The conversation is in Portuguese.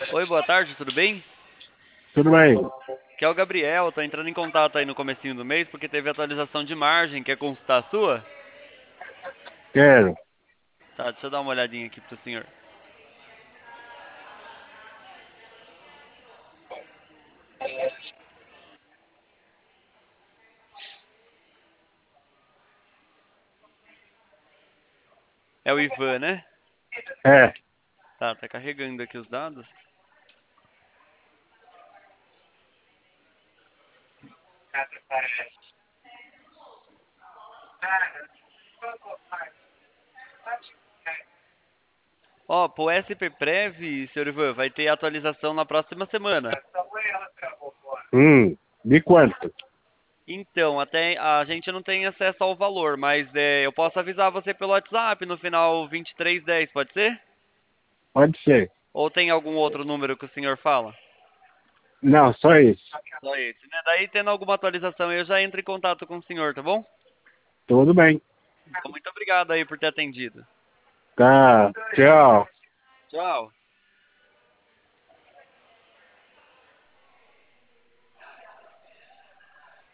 Oi, boa tarde, tudo bem? Tudo bem? Aqui é o Gabriel, tô entrando em contato aí no comecinho do mês porque teve atualização de margem, quer consultar a sua? Quero. Tá, deixa eu dar uma olhadinha aqui pro senhor. É o Ivan, né? É. Tá carregando aqui os dados. Ó, pro SP senhor Ivan, vai ter atualização na próxima semana. De quanto? Então, até a gente não tem acesso ao valor, mas eu posso avisar você pelo WhatsApp no final 2310, pode ser? Pode ser. Ou tem algum outro número que o senhor fala? Não, só isso. Só esse, né? Daí, tendo alguma atualização, eu já entro em contato com o senhor, tá bom? Tudo bem. Então, muito obrigado aí por ter atendido. Tá. Tchau. Tchau.